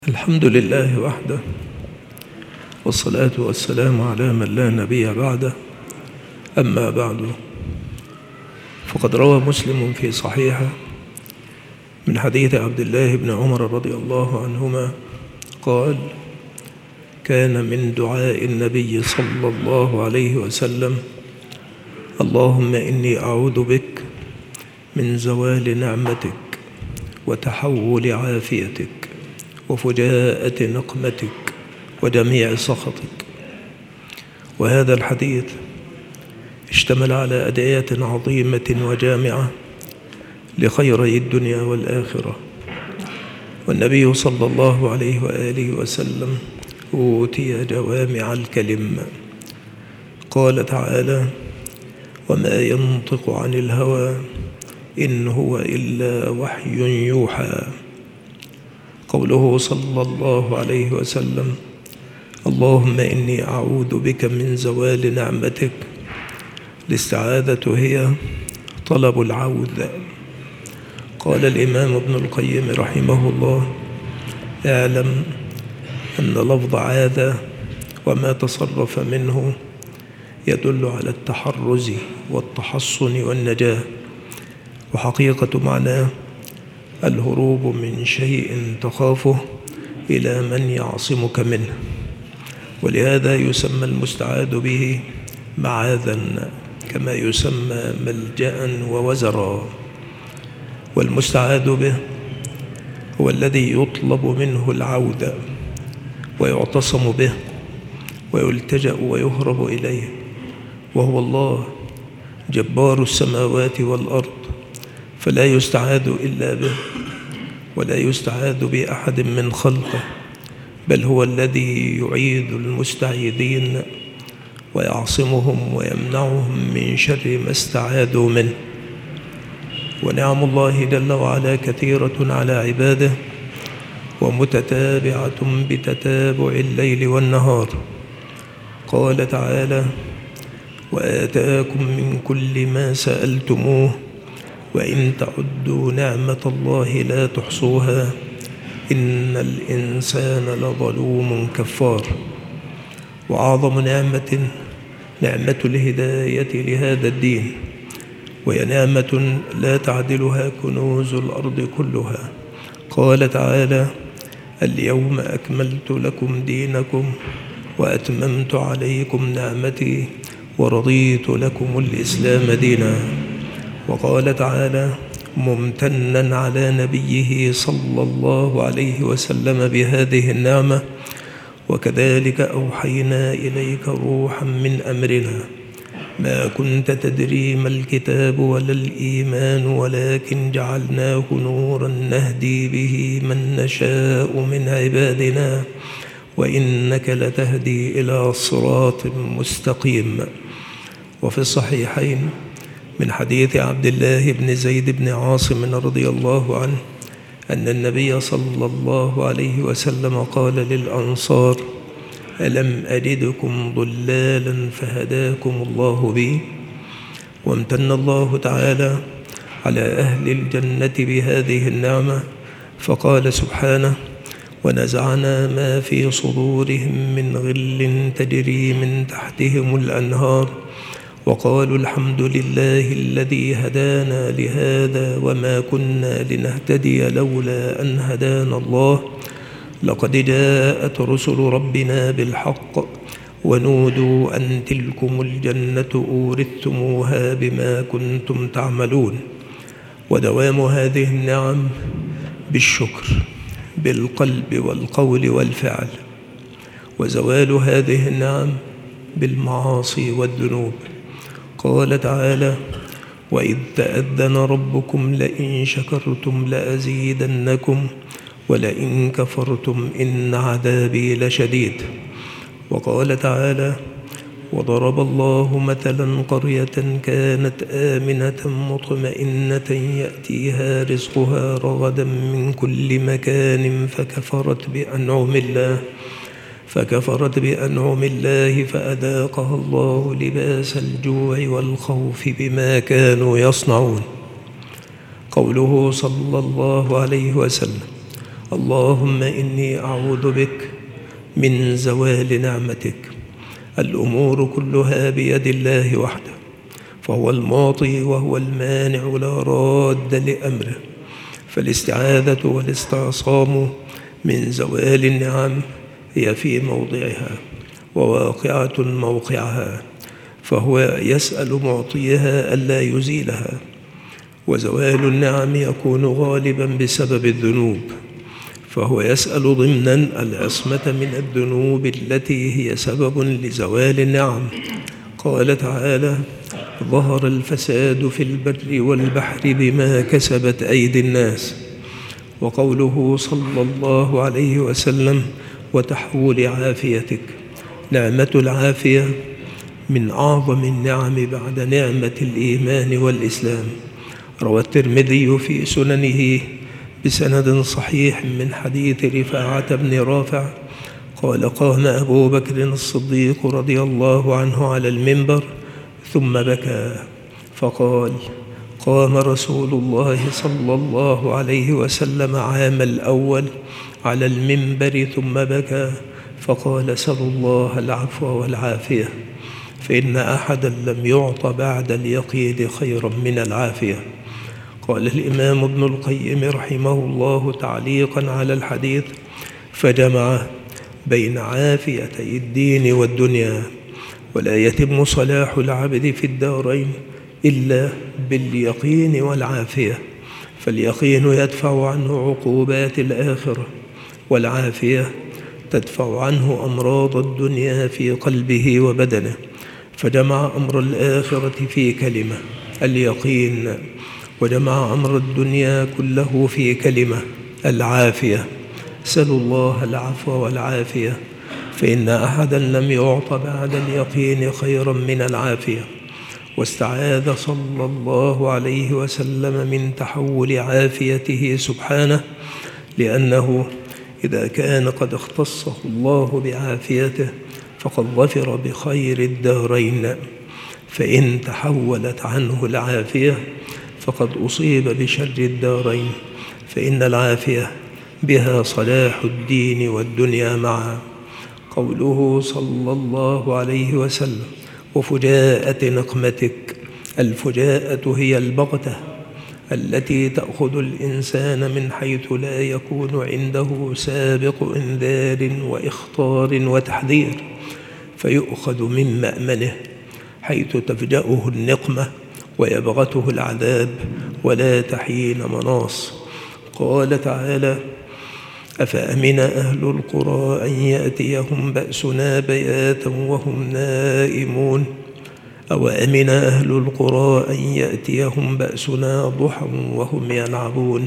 الحمد لله وحده، والصلاة والسلام على من لا نبي بعده. أما بعد، فقد روى مسلم في صحيحه من حديث عبد الله بن عمر رضي الله عنهما قال: كان من دعاء النبي صلى الله عليه وسلم: اللهم إني أعوذ بك من زوال نعمتك وتحول عافيتك وفجاءة نقمتك وجميع سخطك. وهذا الحديث اشتمل على أدعية عظيمة وجامعة لخيري الدنيا والآخرة، والنبي صلى الله عليه وآله وسلم أوتي جوامع الكلم. قال تعالى: وما ينطق عن الهوى إن هو إلا وحي يوحى. قوله صلى الله عليه وسلم: اللهم إني أعوذ بك من زوال نعمتك، الاستعاذة هي طلب العوذ. قال الإمام ابن القيم رحمه الله: اعلم أن لفظ عاذ وما تصرف منه يدل على التحرز والتحصن والنجاة، وحقيقة معناه الهروب من شيء تخافه إلى من يعصمك منه، ولهذا يسمى المستعاذ به معاذا، كما يسمى ملجأ ووزرا. والمستعاذ به هو الذي يطلب منه العودة ويعتصم به ويلتجأ ويهرب إليه، وهو الله جبار السماوات والأرض، فلا يستعاذ إلا به ولا يستعاذ بأحد من خلقه، بل هو الذي يعيذ المستعيذين ويعصمهم ويمنعهم من شر ما استعاذوا منه. ونعم الله جل وعلا كثيرة على عباده ومتتابعة بتتابع الليل والنهار. قال تعالى: وآتاكم من كل ما سألتموه وإن تعدوا نعمة الله لا تحصوها إن الإنسان لظلوم كفار. وأعظم نعمة الهداية لهذا الدين، وهي نعمة لا تعدلها كنوز الأرض كلها. قال تعالى: اليوم أكملت لكم دينكم وأتممت عليكم نعمتي ورضيت لكم الإسلام دينا. وقال تعالى ممتنا على نبيه صلى الله عليه وسلم بهذه النعمة: وكذلك أوحينا إليك روحا من أمرنا ما كنت تدري ما الكتاب ولا الإيمان ولكن جعلناه نورا نهدي به من نشاء من عبادنا وإنك لتهدي إلى صراط مستقيم. وفي الصحيحين من حديث عبد الله بن زيد بن عاصم رضي الله عنه أن النبي صلى الله عليه وسلم قال للأنصار: ألم أجدكم ضلالا فهداكم الله بي؟ وامتن الله تعالى على أهل الجنة بهذه النعمة فقال سبحانه: ونزعنا ما في صدورهم من غل تجري من تحتهم الأنهار وقالوا الحمد لله الذي هدانا لهذا وما كنا لنهتدي لولا أن هدانا الله لقد جاءت رسل ربنا بالحق ونودوا أن تلكم الجنة أورثتموها بما كنتم تعملون. ودوام هذه النعم بالشكر بالقلب والقول والفعل، وزوال هذه النعم بالمعاصي والذنوب. قال تعالى: وإذ تأذن ربكم لئن شكرتم لأزيدنكم ولئن كفرتم إن عذابي لشديد. وقال تعالى: وضرب الله مثلا قرية كانت آمنة مطمئنة يأتيها رزقها رغدا من كل مكان فكفرت بأنعم الله فأذاقها الله لباس الجوع والخوف بما كانوا يصنعون. قوله صلى الله عليه وسلم: اللهم إني أعوذ بك من زوال نعمتك. الأمور كلها بيد الله وحده، فهو المعطي وهو المانع لا راد لأمره. فالاستعاذة والاستعصام من زوال النعم هي في موضعها وواقعة موقعها، فهو يسأل معطيها ألا يزيلها. وزوال النعم يكون غالبا بسبب الذنوب، فهو يسأل ضمنا العصمة من الذنوب التي هي سبب لزوال النعم. قال تعالى: ظهر الفساد في البر والبحر بما كسبت أيدي الناس. وقوله صلى الله عليه وسلم: وتحول عافيتك. نعمة العافية من أعظم النعم بعد نعمة الإيمان والإسلام. روى الترمذي في سننه بسند صحيح من حديث رفاعة بن رافع قال: قام أبو بكر الصديق رضي الله عنه على المنبر ثم بكى، فقال: قام رسول الله صلى الله عليه وسلم عام الأول على المنبر ثم بكى، فقال: سلوا الله العفو والعافية، فإن أحدا لم يعط بعد اليقين خيرا من العافية. قال الإمام ابن القيم رحمه الله تعليقا على الحديث: فجمع بين عافيتي الدين والدنيا، ولا يتم صلاح العبد في الدارين إلا باليقين والعافية. فاليقين يدفع عنه عقوبات الآخرة، والعافية تدفع عنه أمراض الدنيا في قلبه وبدنه. فجمع أمر الآخرة في كلمة اليقين، وجمع أمر الدنيا كله في كلمة العافية. سلوا الله العفو والعافية، فإن أحدا لم يعط بعد اليقين خيرا من العافية. واستعاذ صلى الله عليه وسلم من تحول عافيته سبحانه، لأنه إذا كان قد اختصه الله بعافيته فقد ظفر بخير الدارين. فإن تحولت عنه العافية فقد أصيب بشر الدارين، فإن العافية بها صلاح الدين والدنيا معا. قوله صلى الله عليه وسلم: وفجاءة نقمتك. الفجاءة هي البغتة التي تأخذ الإنسان من حيث لا يكون عنده سابق إنذار وإخطار وتحذير، فيؤخذ من مأمنه حيث تفجأه النقمة ويبغته العذاب ولا تحين مناص. قال تعالى: أفأمن أهل القرى أن يأتيهم بأسنا بياتا وهم نائمون أو أمن أهل القرى أن يأتيهم بأسنا ضحى وهم يلعبون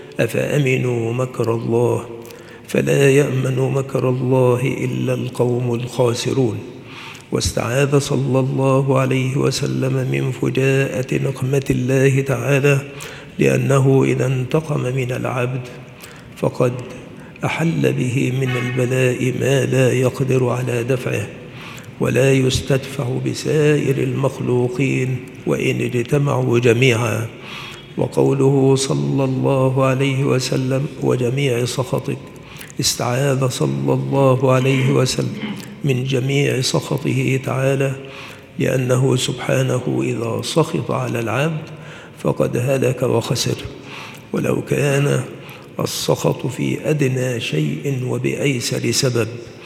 أفأمنوا مكر الله فلا يأمن مكر الله إلا القوم الخاسرون. واستعاذ صلى الله عليه وسلم من فجاءة نقمة الله تعالى، لأنه إذا انتقم من العبد فقد أحل به من البلاء ما لا يقدر على دفعه ولا يستدفع بسائر المخلوقين وإن اجتمعوا جميعا. وقوله صلى الله عليه وسلم: وجميع سخطك. استعاذ صلى الله عليه وسلم من جميع سخطه تعالى، لأنه سبحانه إذا سخط على العبد فقد هلك وخسر، ولو كان السخط في أدنى شيء وبأيسر سبب.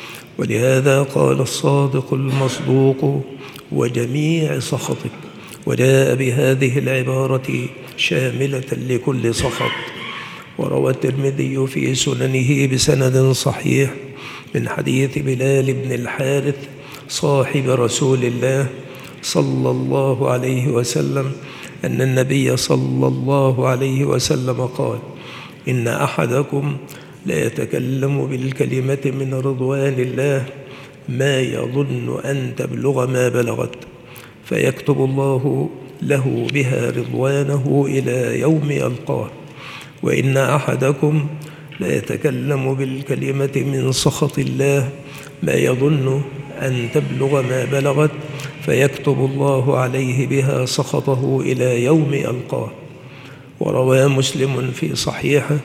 ولهذا قال الصادق المصدوق: وجميع سخطك، وجاء بهذه العبارة شاملة لكل سخط. وروى الترمذي في سننه بسند صحيح من حديث بلال بن الحارث صاحب رسول الله صلى الله عليه وسلم أن النبي صلى الله عليه وسلم قال: إن أحدكم لا يتكلم بالكلمة من رضوان الله ما يظن أن تبلغ ما بلغت، فيكتب الله له بها رضوانه إلى يوم يلقاه. وإن أحدكم لا يتكلم بالكلمة من سخط الله ما يظن أن تبلغ ما بلغت، فيكتب الله عليه بها سخطه إلى يوم يلقاه. وروى مسلم في صحيحه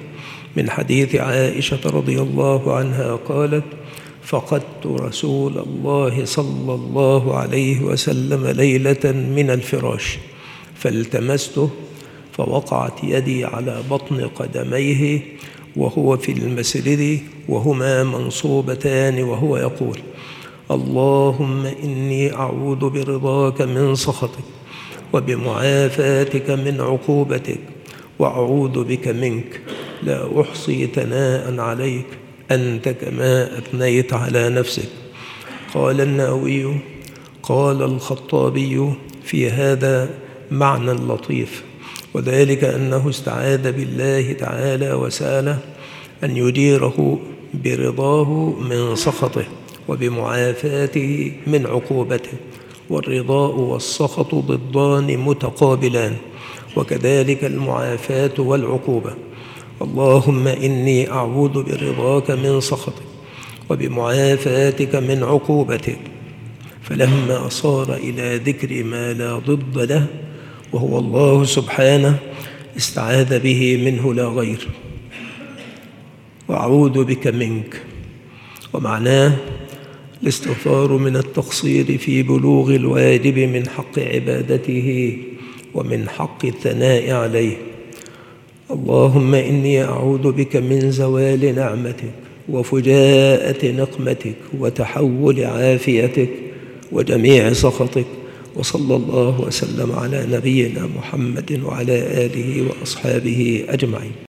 من حديث عائشة رضي الله عنها قالت: فقدت رسول الله صلى الله عليه وسلم ليلة من الفراش فالتمسته فوقعت يدي على بطن قدميه وهو في المسجد وهما منصوبتان وهو يقول: اللهم إني أعوذ برضاك من سخطك وبمعافاتك من عقوبتك وأعوذ بك منك، لا أحصي ثناء عليك أنت كما أثنيت على نفسك. قال النووي: قال الخطابي في هذا معنى لطيف، وذلك أنه استعاذ بالله تعالى وسأله أن يديره برضاه من سخطه وبمعافاته من عقوبته، والرضاء والسخط ضدان متقابلان، وكذلك المعافاة والعقوبة. اللهم إني أعوذ برضاك من سخطك وبمعافاتك من عقوبتك. فلما صار إلى ذكر ما لا ضد له وهو الله سبحانه استعاذ به منه لا غير. وأعوذ بك منك، ومعناه الاستغفار من التقصير في بلوغ الواجب من حق عبادته ومن حق الثناء عليه. اللهم إني أعوذ بك من زوال نعمتك وفجاءة نقمتك وتحول عافيتك وجميع سخطك. وصلى الله وسلم على نبينا محمد وعلى آله وأصحابه أجمعين.